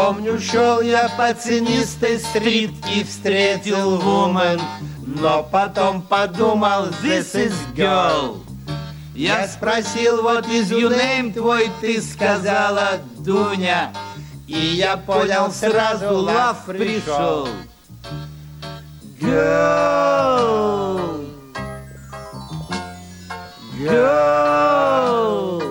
Помню, шел я по тенистой стрит и встретил woman, но потом подумал, this is girl. Я спросил, what is your name твой, ты сказала Дуня. И я понял сразу, love пришел. Girl, girl.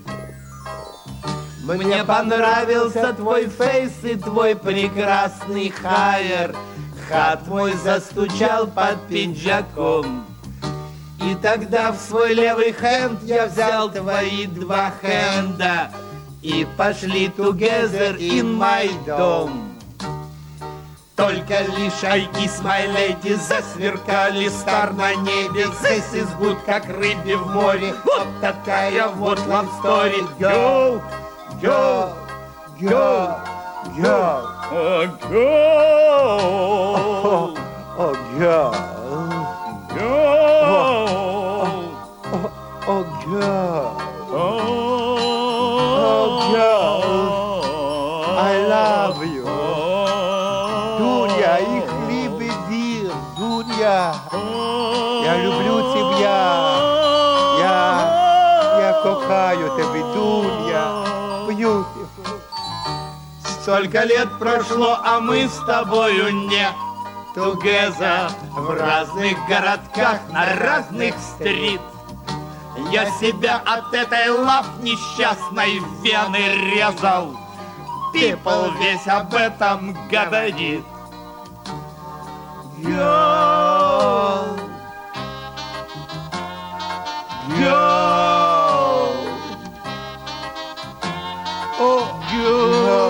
Мне понравился твой фейс и твой прекрасный хайер. Хат мой застучал под пиджаком. И тогда в свой левый хенд я взял твои два хенда и пошли together in my дом. Только лишь I kiss my lady, засверкали стар на небе. This is good, как рыбе в море. Вот такая вот love story. Girl, girl, girl, girl. Oh, girl. Oh, girl. Girl. Oh, girl. Oh, girl. I love you. Дуня, ich liebe dir. Дуня, я люблю тебя. Я кохаю тебя, Дуня. Beautiful. Столько лет прошло, а мы с тобою не together. В разных городках, на разных стрит. Я себя от этой лав несчастной вены резал. People весь об этом говорит. Girl, girl, oh, girl.